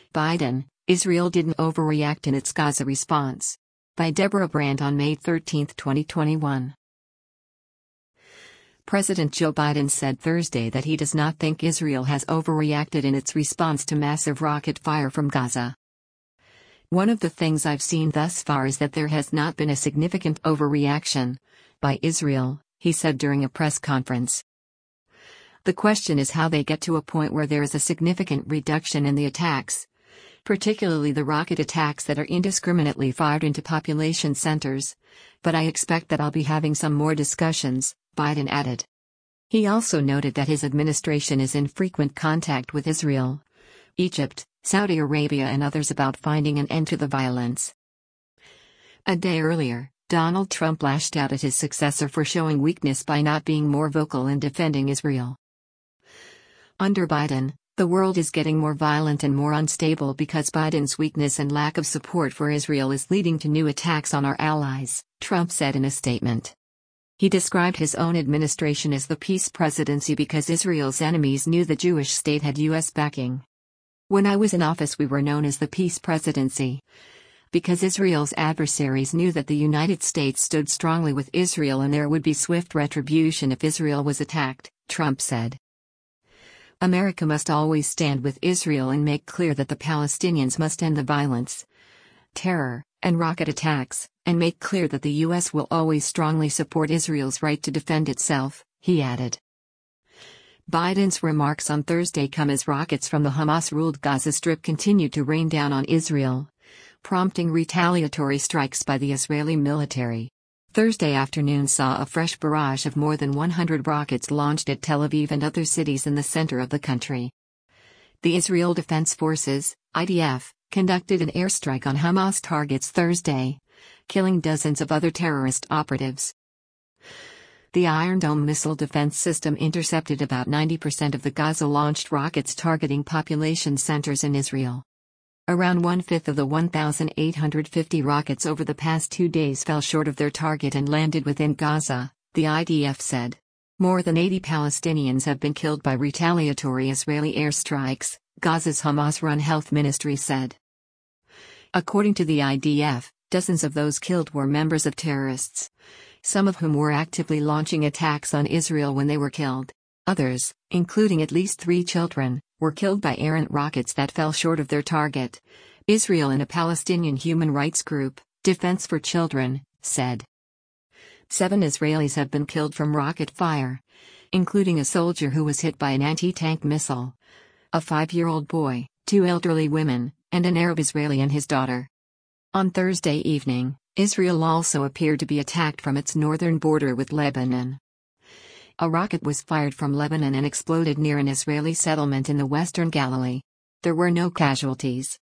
Biden, Israel didn't overreact in its Gaza response. By Deborah Brandt on May 13, 2021. President Joe Biden said Thursday that he does not think Israel has overreacted in its response to massive rocket fire from Gaza. One of the things I've seen thus far is that there has not been a significant overreaction by Israel, he said during a press conference. The question is how they get to a point where there is a significant reduction in the attacks, particularly the rocket attacks that are indiscriminately fired into population centers, but I expect that I'll be having some more discussions, Biden added. He also noted that his administration is in frequent contact with Israel, Egypt, Saudi Arabia and others about finding an end to the violence. A day earlier, Donald Trump lashed out at his successor for showing weakness by not being more vocal in defending Israel. Under Biden, the world is getting more violent and more unstable because Biden's weakness and lack of support for Israel is leading to new attacks on our allies, Trump said in a statement. He described his own administration as the peace presidency because Israel's enemies knew the Jewish state had U.S. backing. When I was in office, we were known as the peace presidency because Israel's adversaries knew that the United States stood strongly with Israel and there would be swift retribution if Israel was attacked, Trump said. America must always stand with Israel and make clear that the Palestinians must end the violence, terror, and rocket attacks, and make clear that the U.S. will always strongly support Israel's right to defend itself, he added. Biden's remarks on Thursday come as rockets from the Hamas-ruled Gaza Strip continue to rain down on Israel, prompting retaliatory strikes by the Israeli military. Thursday afternoon saw a fresh barrage of more than 100 rockets launched at Tel Aviv and other cities in the center of the country. The Israel Defense Forces, IDF, conducted an airstrike on Hamas targets Thursday, killing dozens of other terrorist operatives. The Iron Dome missile defense system intercepted about 90% of the Gaza-launched rockets targeting population centers in Israel. Around one-fifth of the 1,850 rockets over the past 2 days fell short of their target and landed within Gaza, the IDF said. More than 80 Palestinians have been killed by retaliatory Israeli airstrikes, Gaza's Hamas-run health ministry said. According to the IDF, dozens of those killed were members of terrorists, some of whom were actively launching attacks on Israel when they were killed. Others, including at least 3 children, were killed by errant rockets that fell short of their target, Israel and a Palestinian human rights group, Defense for Children, said. 7 Israelis have been killed from rocket fire, including a soldier who was hit by an anti-tank missile, a 5-year-old boy, 2 elderly women, and an Arab Israeli and his daughter. On Thursday evening, Israel also appeared to be attacked from its northern border with Lebanon. A rocket was fired from Lebanon and exploded near an Israeli settlement in the western Galilee. There were no casualties.